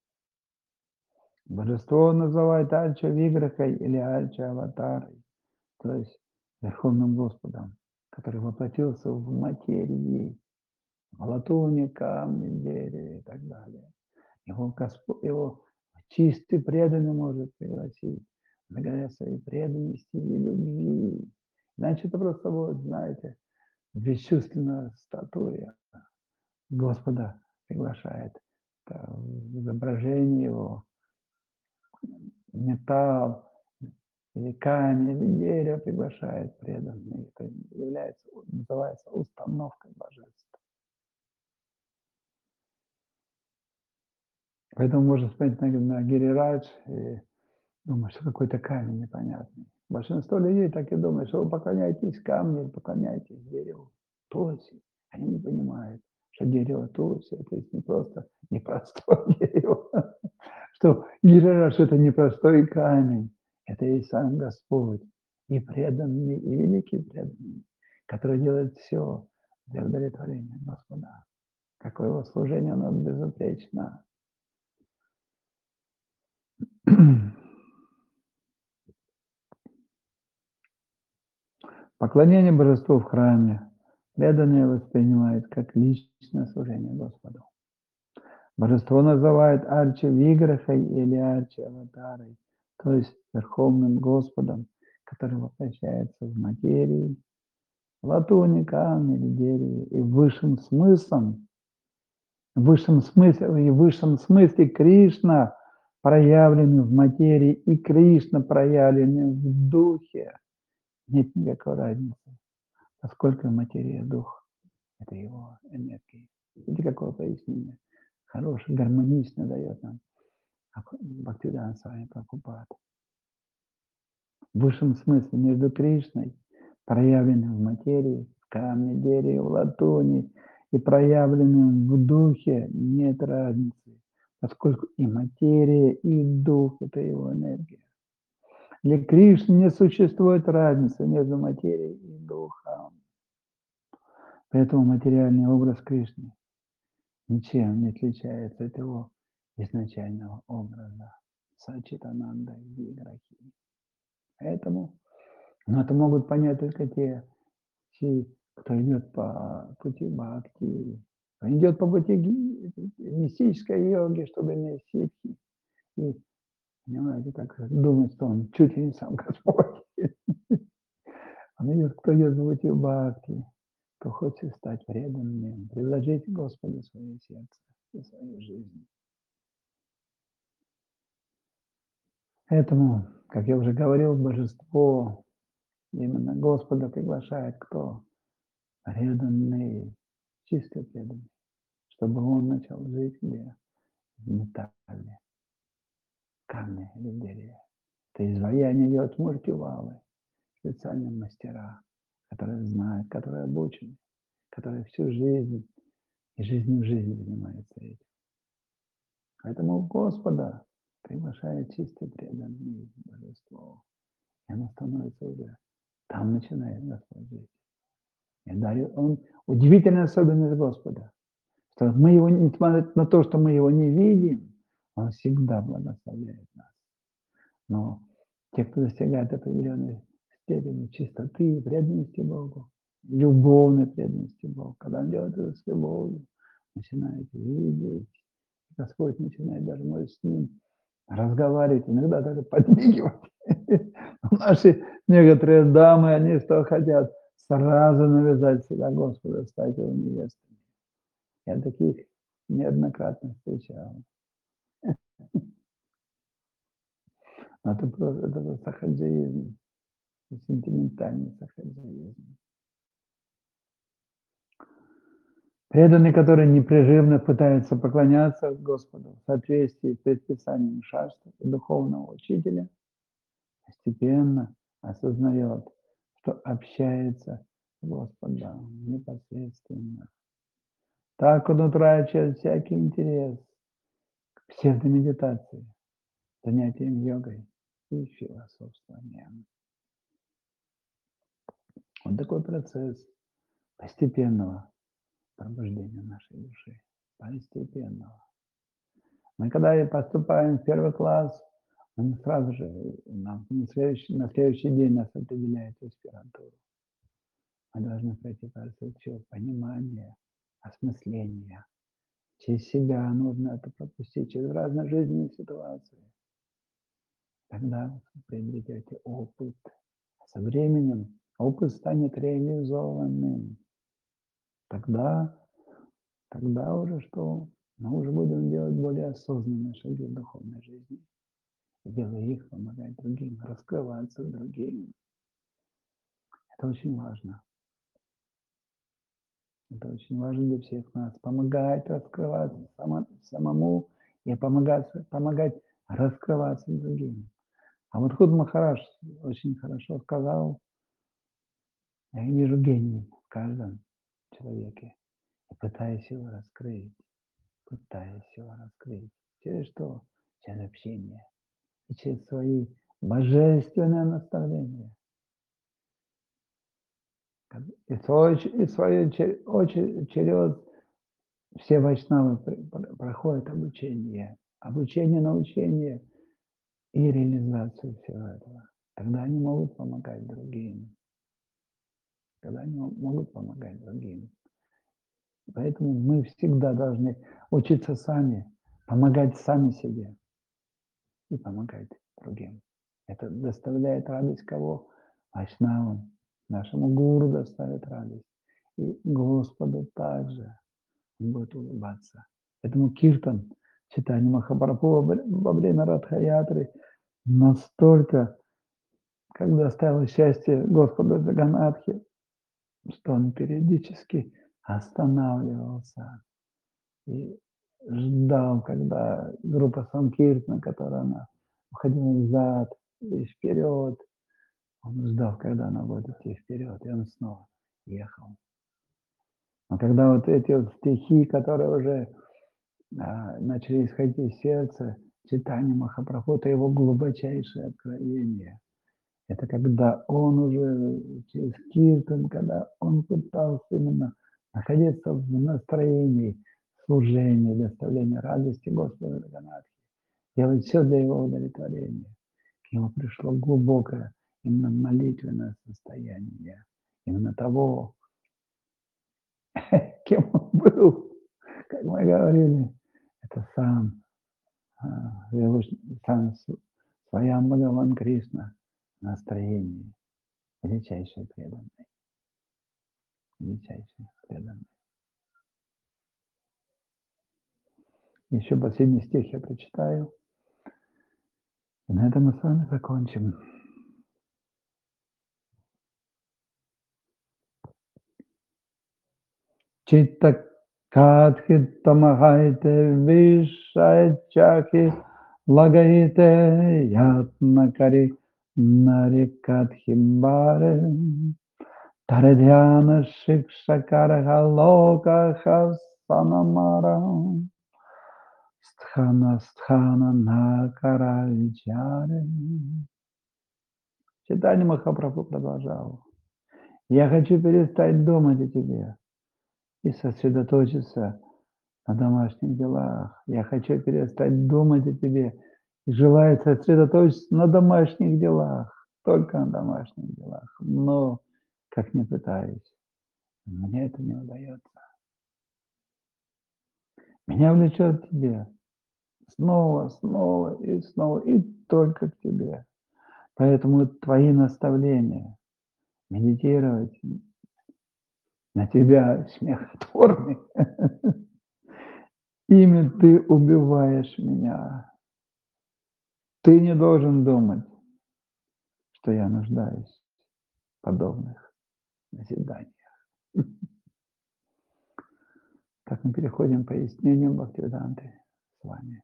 Божество называют Альча Виграхой или Альча Аватарой, то есть Верховным Господом, который воплотился в материи, в латуне, камне, дереве и так далее. Его, Господь, его чистый преданный может пригласить, благодаря своей преданности и любви. Иначе это просто будет, знаете, бесчувственная статуя Господа приглашает. Это изображение его, металл, или камень, или дерево приглашает преданный. Это является, называется установкой божества. Поэтому можно смотреть на, на Гирирадж и думать, что какой-то камень непонятный. Большинство людей так и думают, что вы поклоняетесь камню, поклоняетесь дереву. Туси. Они не понимают, что дерево Туси, это не просто непростое дерево, что Гирирадж – это непростой камень, это и сам Господь, и преданный, и великий преданный, который делает все для удовлетворения Господа. Какое его служение, оно безупречно. Поклонение Божеству в храме преданные воспринимают как личное служение Господу. Божество называют Арча Виграхой или Арча Аватарой, то есть Верховным Господом, который воплощается в материи, латуни, камне или дереве, и высшим смыслом, в высшем смысле, и в высшем смысле Кришна проявлены в материи и Кришна проявлены в духе. Нет никакой разницы, поскольку материя и дух – это его энергия. Видите, какое пояснение? Хорошее, гармонично дает нам Бхактивинода Свами Прабхупада. В высшем смысле между Кришной, проявленным в материи, в камне, дереве, в латуни, и проявленным в духе нет разницы. поскольку и материя, и дух — это его энергия. Для Кришны не существует разницы между материей и духом. Поэтому материальный образ Кришны ничем не отличается от его изначального образа Сачитананда Виграхи. Поэтому, но это могут понять только те, те, кто идет по пути бхакти, кто идет по пути мистической йоги, чтобы иметь ситхи. И, понимаете, так думать, что он чуть ли не сам Господь. Он идет, кто идет по пути бхакти, кто хочет стать преданным, предложить Господу свое сердце и свою жизнь. Поэтому, как я уже говорил, божество именно Господа приглашает, кто преданный, чисто преданный, чтобы он начал жить где? В металле, камне или дереве. Это изваяние идет муртивалы, специальные мастера, которые знают, которые обучены, которые всю жизнь и жизнь в жизни занимаются этим. Поэтому Господа приглашает чисто преданный божество. И оно становится уже, там начинает Господь жить. И дарит Он удивительная особенность Господа, что мы его, несмотря на то, что мы его не видим, Он всегда благословляет нас. Но те, кто достигает определенной степени чистоты, преданности Богу, любовной преданности Богу, когда он делает это с любовью, начинает видеть, Господь начинает даже может с ним разговаривать, иногда даже подмигивать. Наши некоторые дамы, они что хотят? Сразу навязать себя Господу, стать его невестой. Я таких неоднократно встречал. Это просто, это просто сахаджиизм, сентиментальный сахаджиизм. Преданный, который непрерывно пытается поклоняться Господу в соответствии с предписанием шастры и духовного учителя, постепенно осознает, что общается с Господом непосредственно. Так он утрачивает всякий интерес к псевдомедитации, занятиям йогой и философствованием. Вот такой процесс постепенного пробуждения нашей души. Постепенного. Мы когда поступаем в первый класс, мы сразу же, нам на следующий, на следующий день нас определяют в аспирантуру. Мы должны пройти процесс понимания, осмысления. Через себя нужно это пропустить, через разные жизненные ситуации. Тогда вы приобретете опыт. Со временем опыт станет реализованным. Тогда, тогда уже что? Мы уже будем делать более осознанные шаги в духовной жизни. Делая их, помогать другим, раскрываться другим. Это очень важно. Это очень важно для всех нас. Помогать раскрываться само, самому и помогать, помогать раскрываться другим. А вот Худ Махарадж очень хорошо сказал, я вижу гений в каждом человеке. И пытаюсь его раскрыть. Пытаюсь его раскрыть. Через что? Через общение. И через свои божественные наставления. И свой, и свой черед все вайшнавы проходят обучение. Обучение, научение и реализацию всего этого. Тогда они могут помогать другим. Тогда они могут помогать другим. Поэтому мы всегда должны учиться сами, помогать сами себе и помогать другим. Это доставляет радость кого? Вайшнавам, нашему гуру доставит радость. И Господу также он будет улыбаться. Поэтому киртан, читание Махапрабху во время Радха-ятры настолько, когда доставил счастье Господу Джаганнатхе, что он периодически останавливался и ждал, когда группа Санкиртна, которая она уходила взад и вперед, он ждал, когда она будет идти вперед, и он снова ехал. Но когда вот эти вот стихи, которые уже а, начали исходить из сердца, читание Махапрабху — это его глубочайшее откровение. Это когда он уже через киртан, когда он пытался именно находиться в настроении служения, доставления радости Господу Джаганнатхи, делать все для его удовлетворения. К нему пришло глубокое именно молитвенное состояние, именно того, кем он был, как мы говорили, это сам, а, сам Своям Бхагаван Кришна настроение, величайший преданный, величайший преданный. Еще последний стих я прочитаю, и на этом мы с вами закончим. Читта катхи тамахайте вишайчахи лагайте ятнакари нарикатхи баре тарадhyana шикшакараха локаха санамарам стхана стхана накара вичаре. Читание Махапрабху продолжал. Я хочу перестать думать о тебе и сосредоточиться на домашних делах. Я хочу перестать думать о тебе и желаю сосредоточиться на домашних делах, только на домашних делах. Но, как ни пытаюсь, мне это не удается. Меня влечет к тебе снова, снова и снова, и только к тебе. Поэтому твои наставления медитировать на тебя смехотворный, ими ты убиваешь меня. Ты не должен думать, что я нуждаюсь в подобных назиданиях. Так мы переходим к пояснению Бхактивиданты с вами.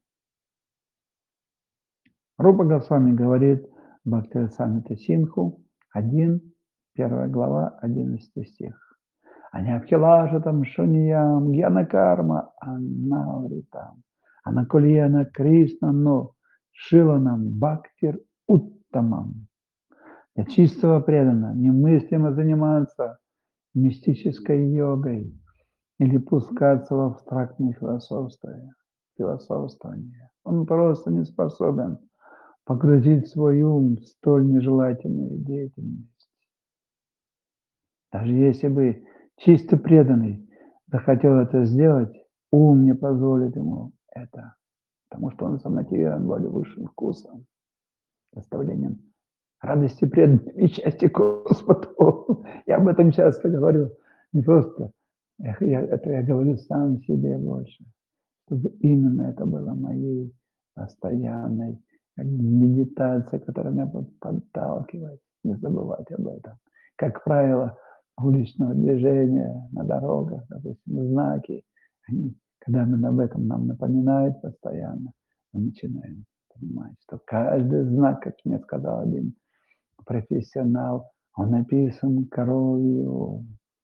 Рупа Госвами говорит Бхактивиданта Синху один, первая глава, одиннадцатый стих. Анябхилашатам шуньям гьянакарма анавритам анакульяна Кришна но шиланам бхактир уттамам. Для чистого преданного немыслимо заниматься мистической йогой или пускаться в абстрактные философствования. философствования. Он просто не способен погрузить свой ум в столь нежелательную деятельность. Даже если бы чисто преданный захотел это сделать, ум не позволит ему это, потому что он замотивирован более высшим вкусом, доставлением радости преданной и счастья Господу. Я об этом часто говорю, не просто, я, это я говорю сам себе больше, чтобы именно это было моей постоянной медитацией, которая меня подталкивает, не забывать об этом. Как правило, уличного движения на дорогах, допустим, знаки, они, когда мы об этом нам напоминают постоянно, мы начинаем понимать, что каждый знак, как мне сказал один профессионал, он написан кровью.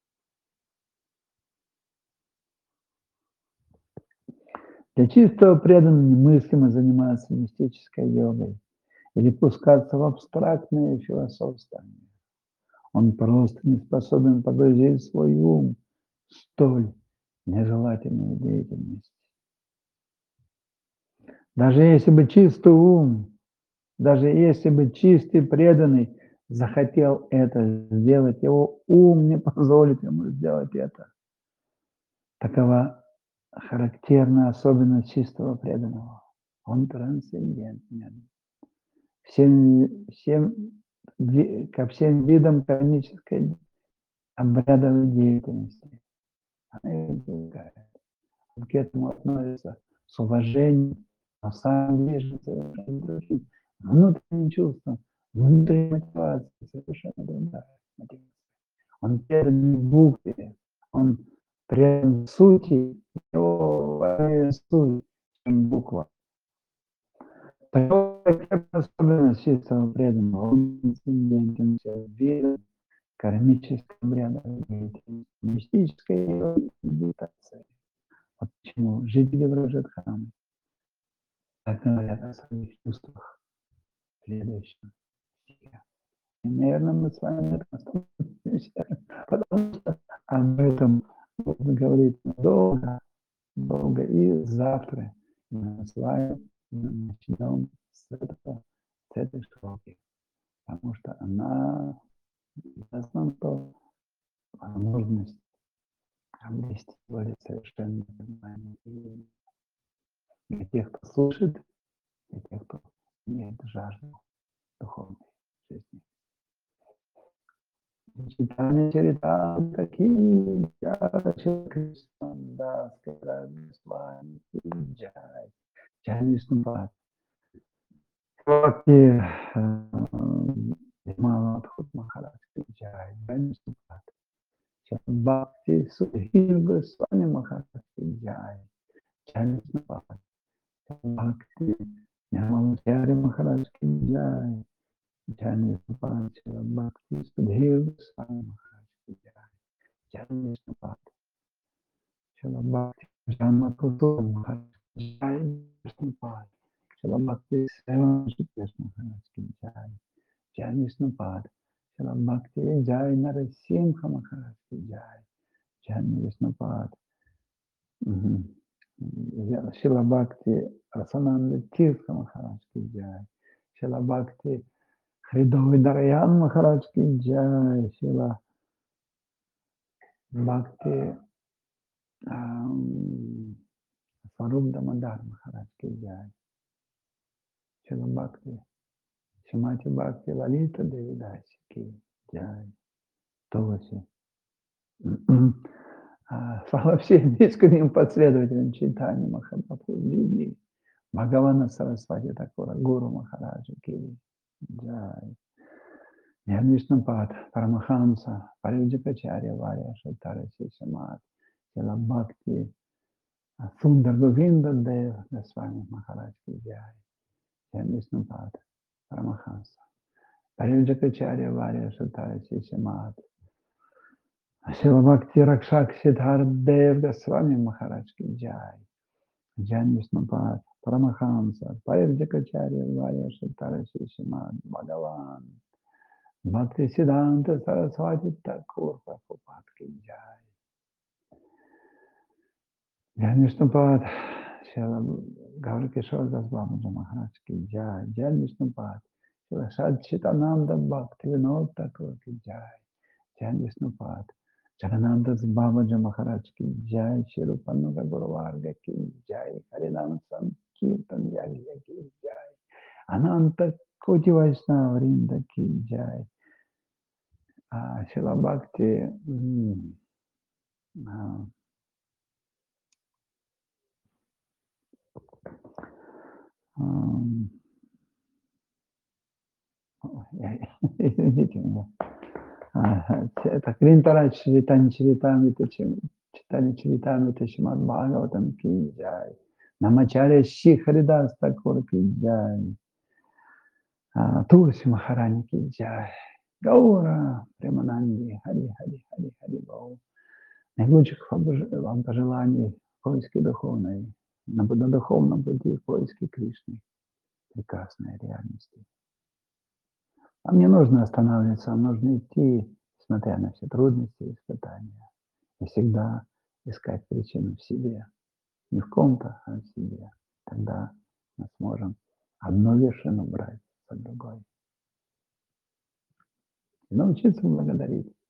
Для чистого преданного немыслимо заниматься мистической йогой или пускаться в абстрактные философствования. Он просто не способен погрузить свой ум в столь нежелательную деятельность. Даже если бы чистый ум, даже если бы чистый преданный захотел это сделать, его ум не позволит ему сделать это. Такова характерная особенность чистого преданного. Он трансцендентен. Всем, всем, ко всем видам кармической обрядовой деятельности. К этому относится с уважением, но сам движется совершенно другим. Внутренним чувством, внутренней мотивацией совершенно другая мотивация. Он предан букве, он предан сути, его суть, чем буква. Такая особенность чистого преданного, он трансцендентен всех видов кармической обрядовой деятельности, мистической медитации. Вот почему жители Враджастхана так говорят о своих чувствах следующем стихе. И, наверно, мы с вами на этом остановимся, потому что об этом можно говорить долго, долго. И завтра мы с вами начнем с этого, с этой строки, потому что она даст нам то возможность обрести более совершенное понимание и для тех, кто слушает, для тех, кто имеет жажду духовной жизни. Читание Чаритамрita ки джай, Шри Кришнадас Кавирадас Вами ки джай. Джай Вишнупад. Бхакти Вимала-Бхут Махарадж ки джай. Джай Вишнупад. Бхакти Судхир Госвами Махарадж ки джай. Джай Вишнупад. Бхакти Нямамачарya Махарадж ки джай. Джай Вишнупад. Бхакti Судхир Госвами Махарадж ки джай. Джай Вишнупад. Шрила Бхакти Джанматхуто Махарадж ки джай. Вишнупад. Шрила Бхакти Севанши Кришна Махарадж ки джай. Джай Вишнупад. Шрила Бхакти Джай Нарасимха Махарадж ки джай. Джай Вишнупад. Шрила Бхакти Расананда Тиртха Махарадж ки джай. Шрила Бхакти Хридовидараян Махарадж ки джай. Шрила Бхакти Сваруб Дамодар Махарадж ки джай. Шрила Бхакти Шримати Бхакти Лалита Девидаси ки джай. Туласи. Слава всем искренним последователям читания Махапрабху в Библии, Бхагавана Сарасвати Такура, Гуру Махараджа ки джай. Джай Вишнупад, Парамахамса, Паривджакачарья Варя Шатара Сисамат, Шрила Бхакти Сундар Говинда Дев Госвами Махарадж ки джай. Джай Вишнупад, Парамахамса, Паривджакачарья Варя Шатара Сисамат, Шрила Бхакти Ракшак Сиддхартдев Госвами Махарадж ки джай. Джай Вишнупад, Парамахамса, Паривджакачарья Варя Шатара Сисамат, Бхагаван Бхакти Сиданта Сарасвати Такур Прабхупад ки джай. Джай Вишнупад, Шрила Гауракишор Дас Бабаджи Махарадж ки джай. Джай Вишнупад, Шрила Саччитананда Бхакти Винод Такур ки джай. Джай Вишнупад, Джаганандас Бабаджи Махарадж ки джай. Шрила Гурварга ки джай. Харинам Санкиртан Ягья ки джай. Ананта Коти Вайшнава Вринда ки джай. Шрила Бхакти извините меня. Это Кринтарадж Чаритани Чаритамрита Читани Чаритамрита Шримад Бхагаватам ки джай. Намачарья Шри Харидас Такур ки джай. Тулси Махарани ки джай. Гаура Премананди Хари Хари Хари Хари Бау. Наилучших вам пожеланий в поиске духовной, на духовном пути в поиске Кришны, прекрасной реальности. Вам не нужно останавливаться, вам нужно идти, несмотря на все трудности и испытания, и всегда искать причину в себе. Не в ком-то, а в себе. Тогда мы сможем одну вершину брать за другой. И научиться благодарить.